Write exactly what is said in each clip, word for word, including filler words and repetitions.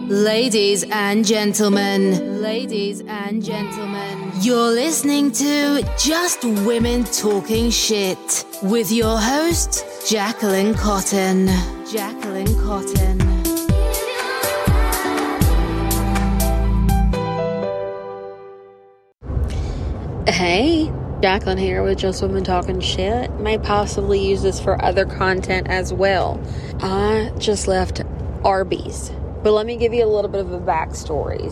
Ladies and gentlemen, ladies and gentlemen, you're listening to Just Women Talking Shit with your host, Jacqueline Cotton. Jacqueline Cotton. Hey, Jacqueline here with Just Women Talking Shit. May possibly use this for other content as well. I just left Arby's. But let me give you a little bit of a backstory.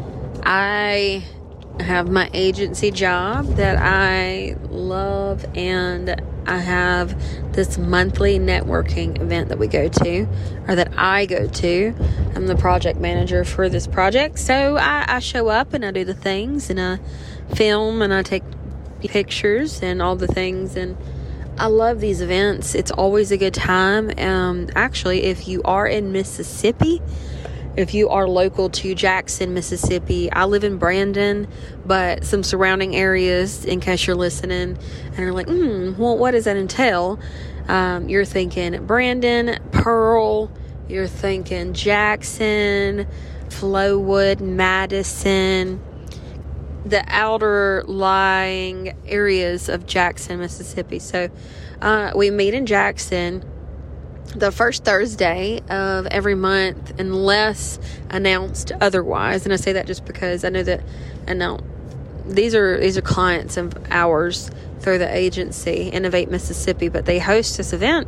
I have my agency job that I love, and I have this monthly networking event that we go to, or that I go to. I'm the project manager for this project, so I, I show up and I do the things, and I film and I take pictures and all the things, and I love these events. It's always a good time. Um, actually, if you are in Mississippi, if you are local to Jackson, Mississippi, I live in Brandon, but some surrounding areas, in case you're listening, and you're like, hmm, well, what does that entail? Um, you're thinking Brandon, Pearl, you're thinking Jackson, Flowood, Madison, the outer lying areas of Jackson, Mississippi. So uh, we meet in Jackson the first Thursday of every month, unless announced otherwise. And I say that just because I know that annou- these are these are clients of ours through the agency, Innovate Mississippi, but they host this event.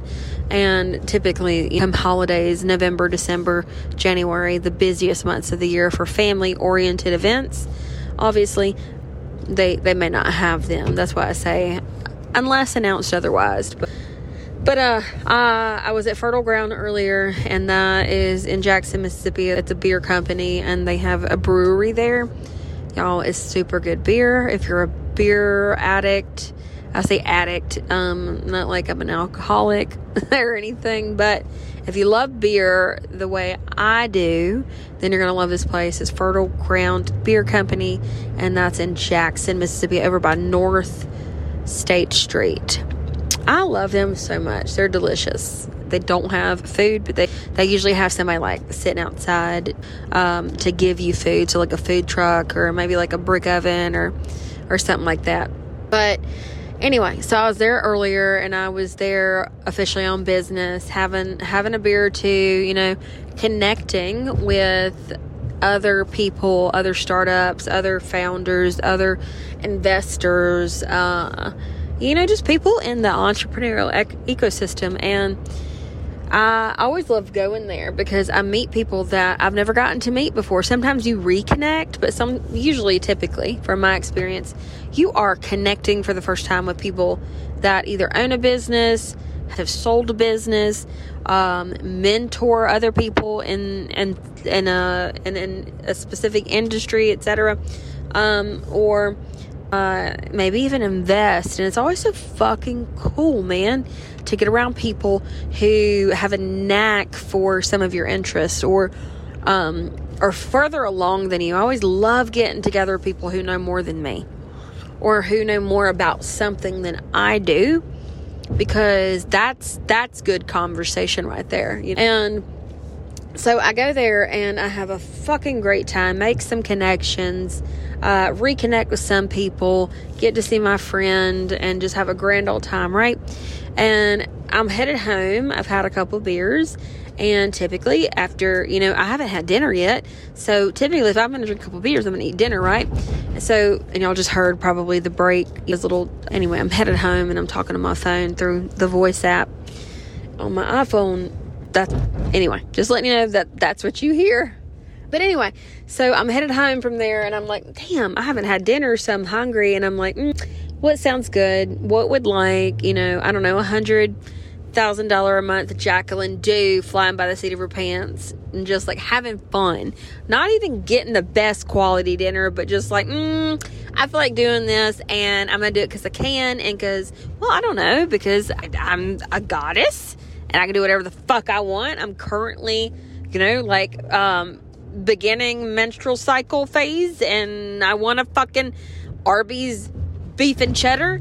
And typically, come holidays, November, December, January, the busiest months of the year for family-oriented events. Obviously, they they may not have them. That's why I say unless announced otherwise. But But uh, uh, I was at Fertile Ground earlier, and that is in Jackson, Mississippi. It's a beer company, and they have a brewery there. Y'all, it's super good beer. If you're a beer addict, I say addict, um, not like I'm an alcoholic or anything, but if you love beer the way I do, then you're going to love this place. It's Fertile Ground Beer Company, and that's in Jackson, Mississippi, over by North State Street. I love them so much. They're delicious. They don't have food, but they, they usually have somebody like sitting outside um, to give you food. So like a food truck, or maybe like a brick oven, or or something like that. But anyway, so I was there earlier, and I was there officially on business, having having a beer or two, you know, connecting with other people, other startups, other founders, other investors, uh you know, just people in the entrepreneurial ec- ecosystem. And I always love going there because I meet people that I've never gotten to meet before. Sometimes you reconnect, but some, usually, typically, from my experience, you are connecting for the first time with people that either own a business, have sold a business, um, mentor other people in in in a in, in a specific industry, et cetera, um, or Uh, maybe even invest. And it's always so fucking cool, man, to get around people who have a knack for some of your interests, or um, are further along than you. I always love getting together with people who know more than me, or who know more about something than I do, because that's that's good conversation right there, you know? And so I go there and I have a fucking great time, make some connections, uh, reconnect with some people, get to see my friend, and just have a grand old time, right? And I'm headed home. I've had a couple beers, and typically after, you know, I haven't had dinner yet. So typically if I'm going to drink a couple beers, I'm going to eat dinner, right? And so, and y'all just heard probably the break is little, anyway, I'm headed home and I'm talking to my phone through the voice app on my iPhone. That, anyway, just letting you know that that's what you hear. But anyway, so I'm headed home from there, and I'm like, damn, I haven't had dinner, so I'm hungry. And I'm like, mm, what sounds good? What would like, you know, I don't know, a hundred thousand dollar a month Jacqueline do, flying by the seat of her pants, and just like having fun, not even getting the best quality dinner, but just like, mm, I feel like doing this, and I'm gonna do it because I can, and because, well, I don't know, because I, I'm a goddess. And I can do whatever the fuck I want. I'm currently, you know, like, um, beginning menstrual cycle phase. And I want a fucking Arby's beef and cheddar.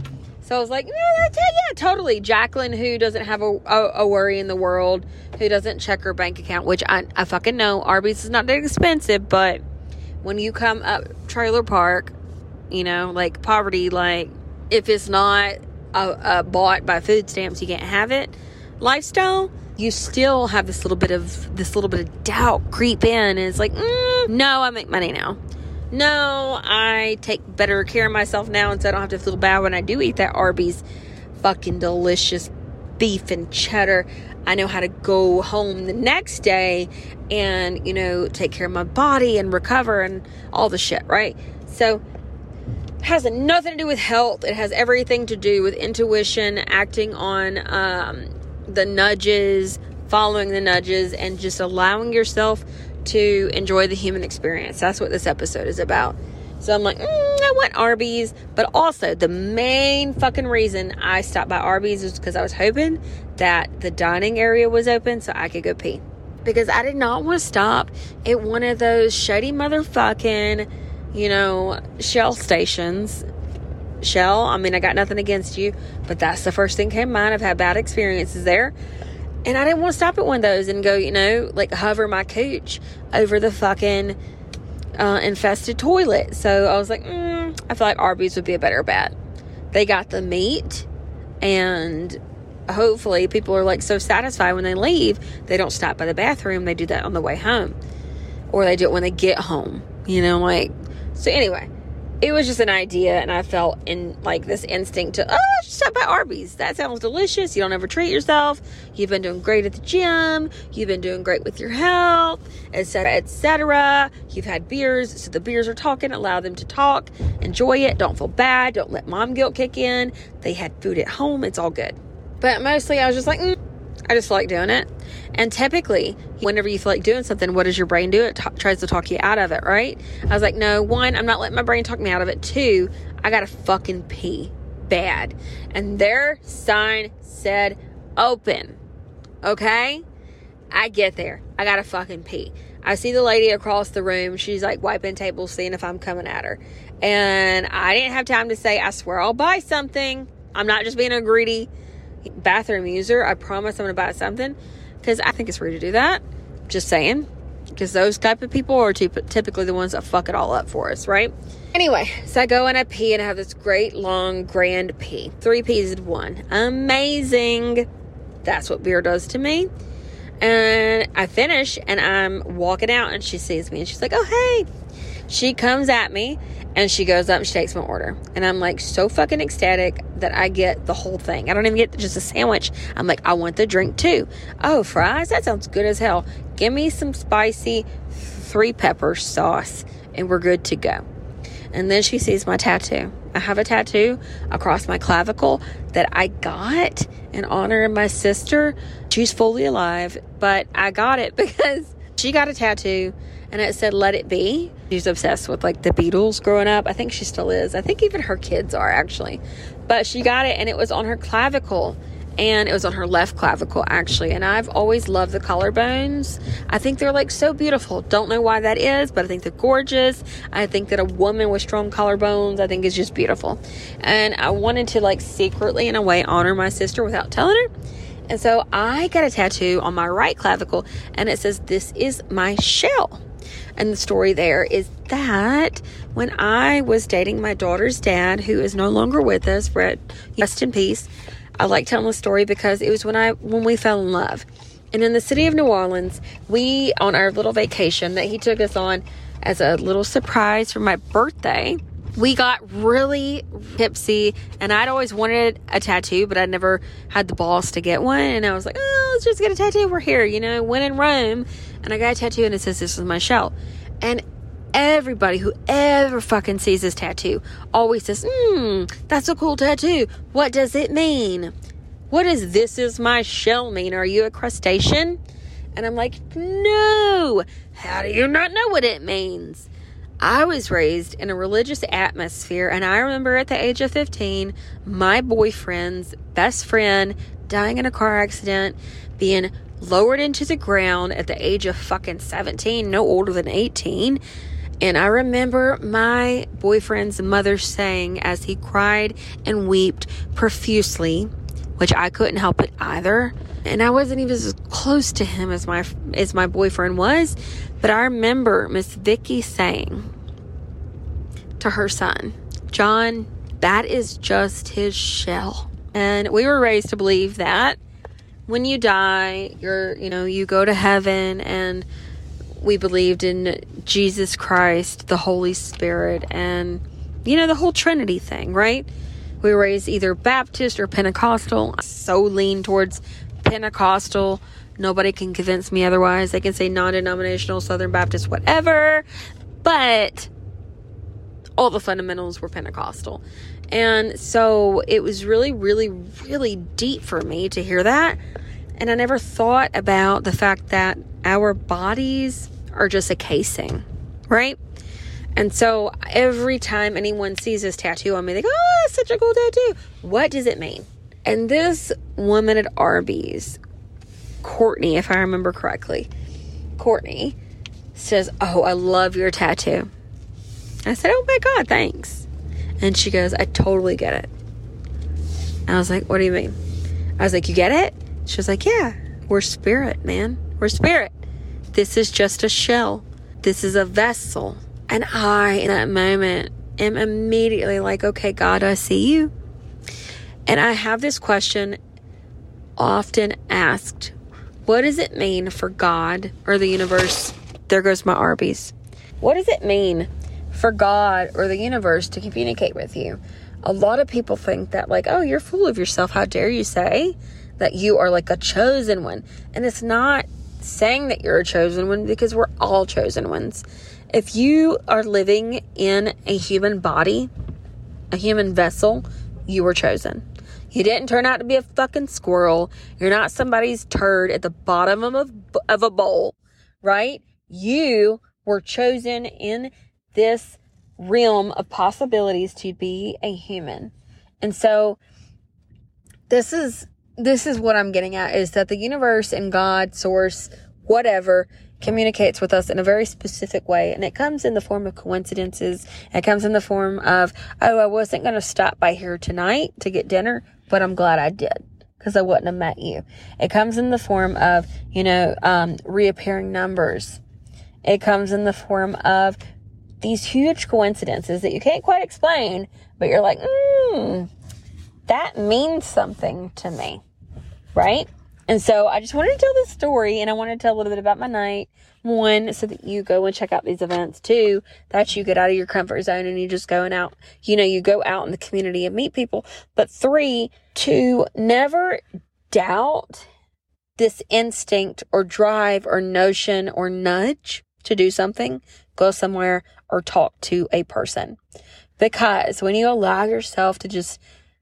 So I was like, yeah, that's it. Yeah, totally. Jacqueline, who doesn't have a, a, a worry in the world, who doesn't check her bank account, which I, I fucking know. Arby's is not that expensive, but when you come up Trailer Park, you know, like poverty, like if it's not uh, uh, bought by food stamps, you can't have it lifestyle, you still have this little bit of this little bit of doubt creep in, and it's like, mm, no, I make money now. No, I take better care of myself now, and so I don't have to feel bad when I do eat that Arby's fucking delicious beef and cheddar. I know how to go home the next day and, you know, take care of my body and recover and all the shit, right? So it has nothing to do with health. It has everything to do with intuition, acting on um, the nudges, following the nudges, and just allowing yourself to enjoy the human experience. That's what this episode is about. So I'm like, mm, I want Arby's. But also, the main fucking reason I stopped by Arby's was because I was hoping that the dining area was open so I could go pee. Because I did not want to stop at one of those shady motherfucking, you know, Shell stations. Shell, I mean, I got nothing against you, but that's the first thing came to mind. I've had bad experiences there. And I didn't want to stop at one of those and go, you know, like hover my cooch over the fucking uh, infested toilet. So I was like, mm, I feel like Arby's would be a better bet. They got the meat, and hopefully people are like so satisfied when they leave, they don't stop by the bathroom. They do that on the way home, or they do it when they get home, you know, like, so anyway. It was just an idea, and I felt in like this instinct to, oh, just stop by Arby's. That sounds delicious. You don't ever treat yourself. You've been doing great at the gym. You've been doing great with your health, et cetera, et cetera. You've had beers, so the beers are talking. Allow them to talk. Enjoy it. Don't feel bad. Don't let mom guilt kick in. They had food at home. It's all good. But mostly I was just like, mm, I just feel like doing it. And typically, whenever you feel like doing something, what does your brain do? It t- tries to talk you out of it, right? I was like, no, one, I'm not letting my brain talk me out of it. Two, I gotta fucking pee bad. And their sign said open. Okay? I get there. I gotta fucking pee. I see the lady across the room. She's like wiping tables, seeing if I'm coming at her. And I didn't have time to say, I swear I'll buy something. I'm not just being a greedy bathroom user. I promise I'm gonna buy something. Because I think it's rude to do that. Just saying. Because those type of people are t- typically the ones that fuck it all up for us, right? Anyway, so I go and I pee, and I have this great, long, grand pee. Three pees in one. Amazing. That's what beer does to me. And I finish, and I'm walking out, and she sees me, and she's like, oh, hey. She comes at me, and she goes up and she takes my order. And I'm like so fucking ecstatic that I get the whole thing. I don't even get just a sandwich. I'm like, I want the drink too. Oh, fries? That sounds good as hell. Give me some spicy three pepper sauce, and we're good to go. And then she sees my tattoo. I have a tattoo across my clavicle that I got in honor of my sister. She's fully alive, but I got it because she got a tattoo and it said, let it be. She's obsessed with like the Beatles growing up. I think she still is. I think even her kids are actually. But she got it, and it was on her clavicle. And it was on her left clavicle, actually. And I've always loved the collarbones. I think they're like so beautiful. Don't know why that is, but I think they're gorgeous. I think that a woman with strong collarbones, I think is just beautiful. And I wanted to like secretly, in a way, honor my sister without telling her. And so I got a tattoo on my right clavicle, and it says, this is my shell. And the story there is that when I was dating my daughter's dad, who is no longer with us, Brett, rest in peace, I like telling the story because it was when I when we fell in love. And in the city of New Orleans, we, on our little vacation that he took us on as a little surprise for my birthday, we got really tipsy, and I'd always wanted a tattoo, but I never had the balls to get one. And I was like, oh, let's just get a tattoo. We're here, you know, when in Rome. And I got a tattoo, and it says, this is my shell. And everybody who ever fucking sees this tattoo always says, hmm, that's a cool tattoo. What does it mean? What does this is my shell mean? Are you a crustacean? And I'm like, no. How do you not know what it means? I was raised in a religious atmosphere, and I remember at the age of fifteen, my boyfriend's best friend dying in a car accident, being lowered into the ground at the age of fucking seventeen, no older than eighteen, And I remember my boyfriend's mother saying, as he cried and wept profusely, which I couldn't help it either. And I wasn't even as close to him as my as my boyfriend was. But I remember Miss Vicky saying to her son, John, that is just his shell. And we were raised to believe that when you die, you're, you know, you go to heaven, and we believed in Jesus Christ, the Holy Spirit, and, you know, the whole Trinity thing, right? We were raised either Baptist or Pentecostal. I so lean towards Pentecostal. Nobody can convince me otherwise. They can say non-denominational, Southern Baptist, whatever. But all the fundamentals were Pentecostal. And so it was really, really, really deep for me to hear that. And I never thought about the fact that our bodies are just a casing, right? And so every time anyone sees this tattoo on me, they go, oh, that's such a cool tattoo. What does it mean? And this woman at Arby's, Courtney, if I remember correctly, Courtney says, oh, I love your tattoo. I said, oh my God, thanks. And she goes, I totally get it. I was like, what do you mean? I was like, you get it? She was like, yeah, we're spirit, man. We're spirit. This is just a shell. This is a vessel. And I, in that moment, am immediately like, okay, God, I see you. And I have this question often asked. What does it mean for God or the universe? There goes my Arby's. What does it mean for God or the universe to communicate with you? A lot of people think that, like, oh, you're full of yourself. How dare you say that you are like a chosen one? And it's not saying that you're a chosen one, because we're all chosen ones. If you are living in a human body, a human vessel, you were chosen. You didn't turn out to be a fucking squirrel. You're not somebody's turd at the bottom of a, of a bowl, right? You were chosen in this realm of possibilities to be a human. And so this is this is what I'm getting at, is that the universe and God, source, whatever, communicates with us in a very specific way. And it comes in the form of coincidences. It comes in the form of, oh, I wasn't going to stop by here tonight to get dinner, but I'm glad I did, because I wouldn't have met you. It comes in the form of, you know, um, reappearing numbers. It comes in the form of these huge coincidences that you can't quite explain, but you're like, hmm, that means something to me, right? And so I just wanted to tell this story, and I wanted to tell a little bit about my night. One, so that you go and check out these events. Two, that you get out of your comfort zone and you just going out, you know, you go out in the community and meet people. But three, to never doubt this instinct or drive or notion or nudge to do something, go somewhere, or talk to a person. Because when you allow yourself to just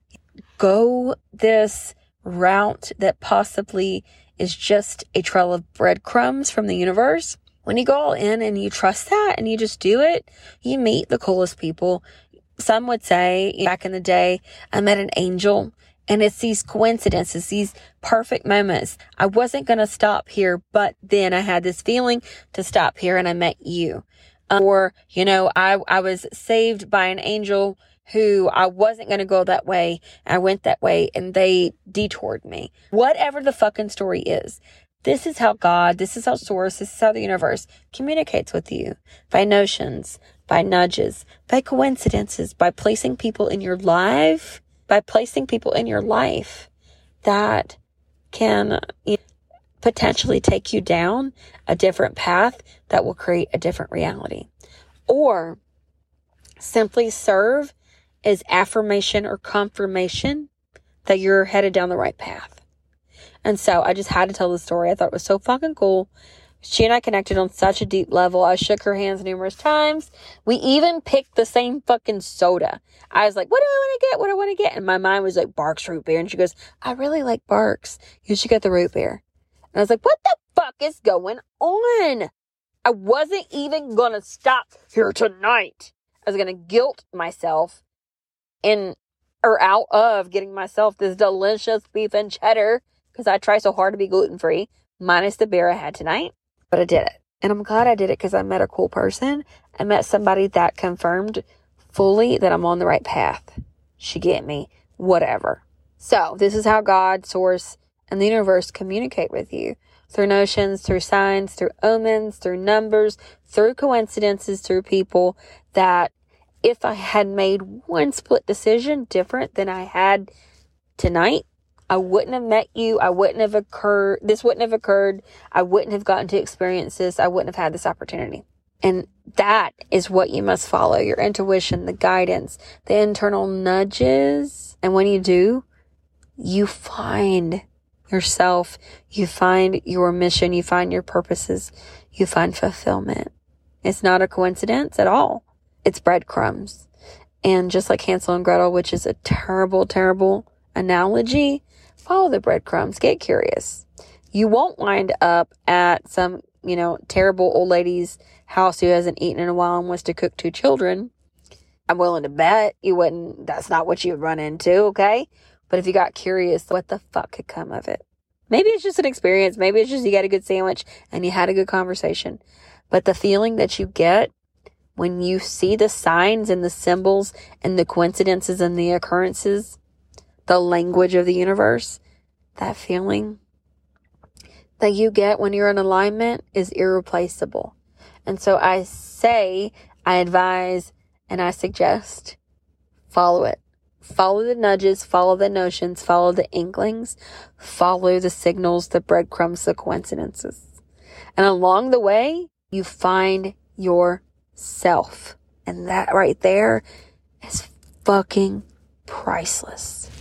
go this route that possibly is just a trail of breadcrumbs from the universe, when you go all in and you trust that and you just do it, you meet the coolest people. Some would say, back in the day, I met an angel, and it's these coincidences, these perfect moments. I wasn't going to stop here, but then I had this feeling to stop here, and I met you. Um, or, you know, I, I was saved by an angel who I wasn't going to go that way. I went that way, and they detoured me. Whatever the fucking story is, this is how God, this is how source, this is how the universe communicates with you. By notions, by nudges, by coincidences, by placing people in your life, by placing people in your life that can potentially take you down a different path that will create a different reality. Or simply serve as affirmation or confirmation that you're headed down the right path. And so I just had to tell the story. I thought it was so fucking cool. She and I connected on such a deep level. I shook her hands numerous times. We even picked the same fucking soda. I was like, what do I want to get? What do I want to get? And my mind was like, Barks root beer. And she goes, I really like Barks. You should get the root beer. And I was like, what the fuck is going on? I wasn't even going to stop here tonight. I was going to guilt myself in or out of getting myself this delicious beef and cheddar, because I try so hard to be gluten-free, minus the beer I had tonight. But I did it. And I'm glad I did it because I met a cool person. I met somebody that confirmed fully that I'm on the right path. She get me, whatever. So this is how God, source, and the universe communicate with you. Through notions, through signs, through omens, through numbers, through coincidences, through people that if I had made one split decision different than I had tonight, I wouldn't have met you. I wouldn't have occurred. This wouldn't have occurred. I wouldn't have gotten to experience this. I wouldn't have had this opportunity. And that is what you must follow. Your intuition, the guidance, the internal nudges. And when you do, you find yourself, you find your mission, you find your purposes, you find fulfillment. It's not a coincidence at all. It's breadcrumbs. And just like Hansel and Gretel, which is a terrible, terrible analogy, follow the breadcrumbs. Get curious. You won't wind up at some, you know, terrible old lady's house who hasn't eaten in a while and wants to cook two children. I'm willing to bet you wouldn't, that's not what you would run into, okay? But if you got curious, what the fuck could come of it? Maybe it's just an experience. Maybe it's just you got a good sandwich and you had a good conversation. But the feeling that you get when you see the signs and the symbols and the coincidences and the occurrences, the language of the universe, that feeling that you get when you're in alignment is irreplaceable. And so I say, I advise, and I suggest, follow it. Follow the nudges, follow the notions, follow the inklings, follow the signals, the breadcrumbs, the coincidences. And along the way, you find yourself. And that right there is fucking priceless.